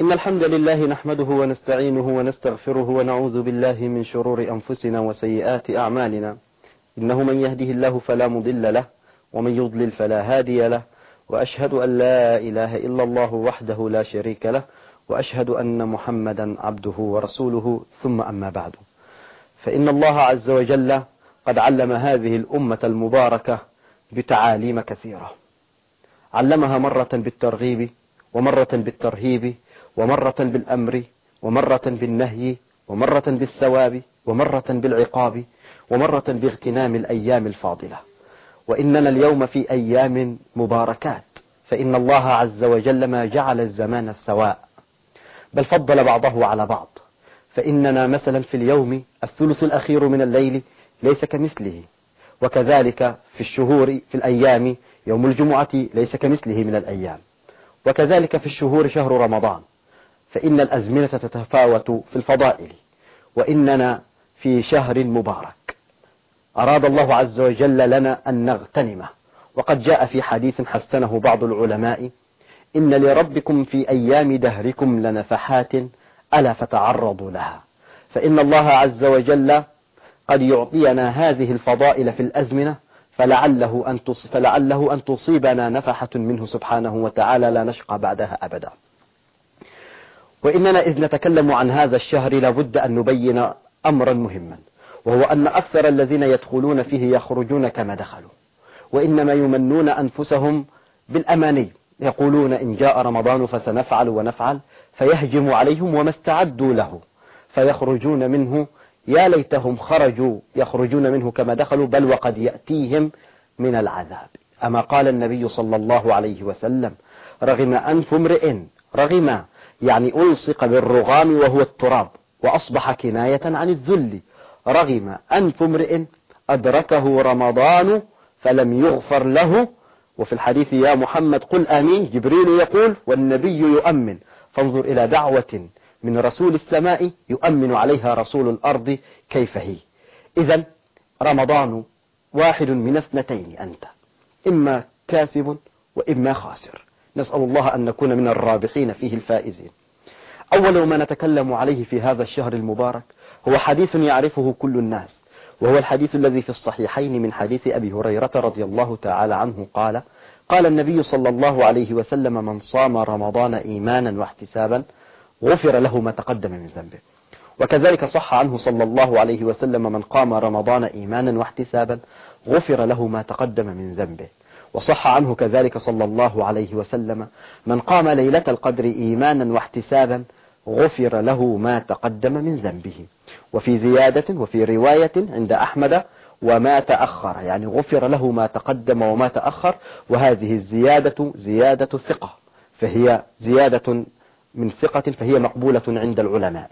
إن الحمد لله نحمده ونستعينه ونستغفره ونعوذ بالله من شرور أنفسنا وسيئات أعمالنا. إنه من يهده الله فلا مضل له ومن يضلل فلا هادي له، وأشهد أن لا إله إلا الله وحده لا شريك له، وأشهد أن محمدا عبده ورسوله. ثم أما بعد، فإن الله عز وجل قد علم هذه الأمة المباركة بتعاليم كثيرة، علمها مرة بالترغيب ومرة بالترهيب ومرة بالأمر ومرة بالنهي ومرة بالثواب ومرة بالعقاب ومرة باغتنام الأيام الفاضلة. وإننا اليوم في أيام مباركات، فإن الله عز وجل ما جعل الزمان سواء، بل فضل بعضه على بعض. فإننا مثلا في اليوم الثلث الأخير من الليل ليس كمثله، وكذلك في الشهور في الأيام يوم الجمعة ليس كمثله من الأيام، وكذلك في الشهور شهر رمضان. فإن الأزمنة تتفاوت في الفضائل، وإننا في شهر مبارك أراد الله عز وجل لنا أن نغتنمه. وقد جاء في حديث حسنه بعض العلماء: إن لربكم في أيام دهركم لنفحات ألا فتعرضوا لها. فإن الله عز وجل قد يعطينا هذه الفضائل في الأزمنة، فلعله أن تصيبنا نفحة منه سبحانه وتعالى لا نشقى بعدها أبدا. وإننا إذ نتكلم عن هذا الشهر لابد أن نبين أمرا مهما، وهو أن أكثر الذين يدخلون فيه يخرجون كما دخلوا، وإنما يمنون أنفسهم بالأماني، يقولون إن جاء رمضان فسنفعل ونفعل، فيهجم عليهم وما استعدوا له، فيخرجون منه يا ليتهم خرجوا يخرجون منه كما دخلوا، بل وقد يأتيهم من العذاب. أما قال النبي صلى الله عليه وسلم: رغم أنف امرئ، رغم يعني ألصق بالرغام وهو التراب، وأصبح كناية عن الذل. رغم أنف امرئ أدركه رمضان فلم يغفر له. وفي الحديث: يا محمد قل آمين، جبريل يقول والنبي يؤمن. فانظر إلى دعوة من رسول السماء يؤمن عليها رسول الأرض، كيف هي؟ إذن رمضان واحد من اثنتين، أنت إما كاسب وإما خاسر. نسأل الله أن نكون من الرابحين فيه الفائزين. أول ما نتكلم عليه في هذا الشهر المبارك هو حديث يعرفه كل الناس، وهو الحديث الذي في الصحيحين من حديث أبي هريرة رضي الله تعالى عنه قال النبي صلى الله عليه وسلم: من صام رمضان إيمانا واحتسابا غفر له ما تقدم من ذنبه. وكذلك صح عنه صلى الله عليه وسلم: من قام رمضان إيمانا واحتسابا غفر له ما تقدم من ذنبه. وصح عنه كذلك صلى الله عليه وسلم: من قام ليلة القدر إيمانا واحتسابا غفر له ما تقدم من ذنبه. وفي زيادة وفي رواية عند أحمد: وما تأخر، يعني غفر له ما تقدم وما تأخر. وهذه الزيادة زيادة ثقة، فهي زيادة من ثقة، فهي مقبولة عند العلماء.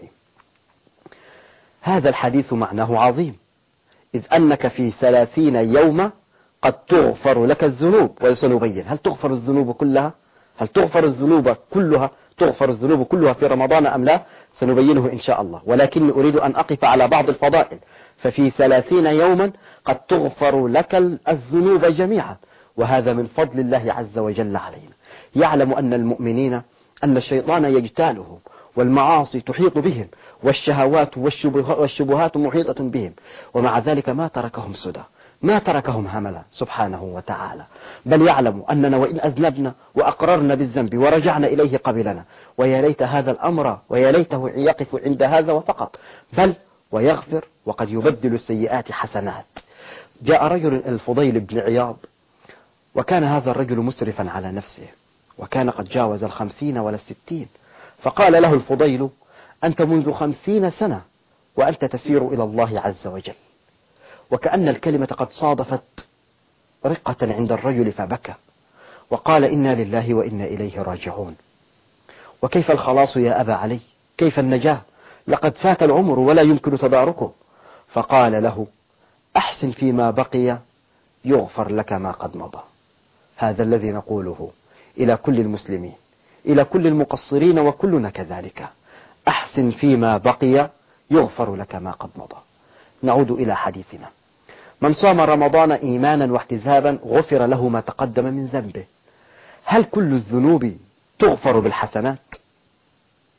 هذا الحديث معناه عظيم، إذ أنك في 30 يوما قد تغفر لك الذنوب. وسنبين هل تغفر الذنوب كلها، هل تغفر الذنوب كلها في رمضان أم لا، سنبينه إن شاء الله. ولكن أريد أن أقف على بعض الفضائل. ففي 30 يوما قد تغفر لك الذنوب جميعا، وهذا من فضل الله عز وجل علينا. يعلم أن المؤمنين أن الشيطان يجتالهم، والمعاصي تحيط بهم، والشهوات والشبهات محيطة بهم، ومع ذلك ما تركهم سدى، ما تركهم هملا سبحانه وتعالى، بل يعلم أننا وإن أذنبنا وأقررنا بالذنب ورجعنا إليه قبلنا. ويا ليت هذا الأمر، ويا ليته يقف عند هذا وفقط، بل ويغفر، وقد يبدل السيئات حسنات. جاء رجل الفضيل بن عياض، وكان هذا الرجل مسرفا على نفسه، وكان قد جاوز 50 ولا 60. فقال له الفضيل: أنت منذ 50 سنة وأنت تسير إلى الله عز وجل. وكأن الكلمة قد صادفت رقة عند الرجل، فبكى وقال: إنا لله وإنا إليه راجعون. وكيف الخلاص يا أبا علي؟ كيف النجاة؟ لقد فات العمر ولا يمكن تداركه. فقال له: أحسن فيما بقي يغفر لك ما قد مضى. هذا الذي نقوله إلى كل المسلمين، إلى كل المقصرين، وكلنا كذلك: أحسن فيما بقي يغفر لك ما قد مضى. نعود إلى حديثنا. من صام رمضان إيمانا واحتسابا غفر له ما تقدم من ذنبه. هل كل الذنوب تغفر بالحسنات؟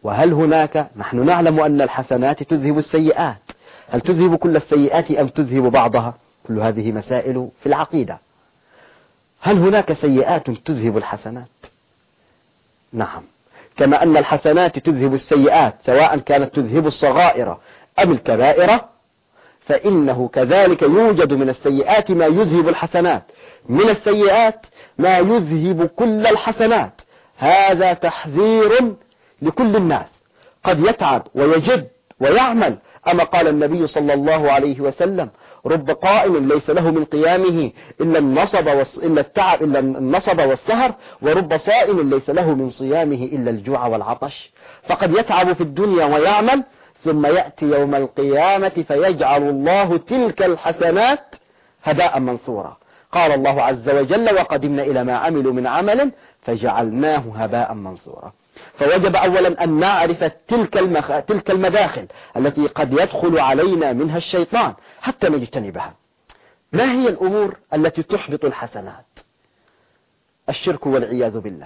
وهل هناك، نحن نعلم أن الحسنات تذهب السيئات، هل تذهب كل السيئات أم تذهب بعضها؟ كل هذه مسائل في العقيدة. هل هناك سيئات تذهب الحسنات؟ نعم، كما أن الحسنات تذهب السيئات سواء كانت تذهب الصغائر أم الكبائر، فإنه كذلك يوجد من السيئات ما يذهب الحسنات، من السيئات ما يذهب كل الحسنات. هذا تحذير لكل الناس، قد يتعب ويجد ويعمل. أما قال النبي صلى الله عليه وسلم: رب قائم ليس له من قيامه إلا النصب والسهر، ورب صائم ليس له من صيامه إلا الجوع والعطش. فقد يتعب في الدنيا ويعمل، ثم يأتي يوم القيامة فيجعل الله تلك الحسنات هباء منثورا. قال الله عز وجل: وقدمنا إلى ما عملوا من عمل فجعلناه هباء منثورا. فوجب أولا أن نعرف تلك المداخل التي قد يدخل علينا منها الشيطان حتى نجتنبها. ما هي الأمور التي تحبط الحسنات؟ الشرك والعياذ بالله،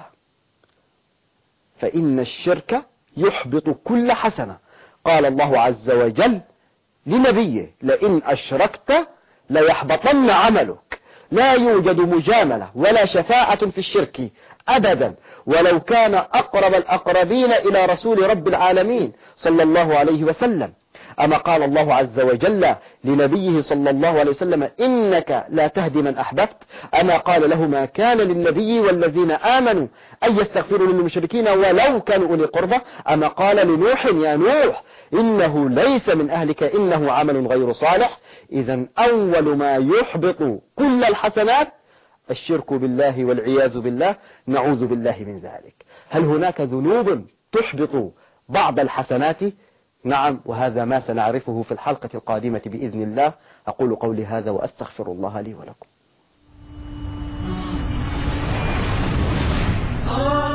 فإن الشرك يحبط كل حسنة. قال الله عز وجل لنبيه: لئن أشركت ليحبطن عملك. لا يوجد مجاملة ولا شفاعة في الشرك أبدا، ولو كان أقرب الأقربين إلى رسول رب العالمين صلى الله عليه وسلم. أما قال الله عز وجل لنبيه صلى الله عليه وسلم: إنك لا تهدي من أحببت. أما قال له: ما كان للنبي والذين آمنوا أن يستغفروا للمشركين ولو كانوا أولي قربى. أما قال لنوح: يا نوح إنه ليس من أهلك إنه عمل غير صالح. إذن أول ما يحبط كل الحسنات الشرك بالله والعياذ بالله، نعوذ بالله من ذلك. هل هناك ذنوب تحبط بعض الحسنات؟ نعم، وهذا ما سنعرفه في الحلقة القادمة بإذن الله. أقول قولي هذا وأستغفر الله لي ولكم.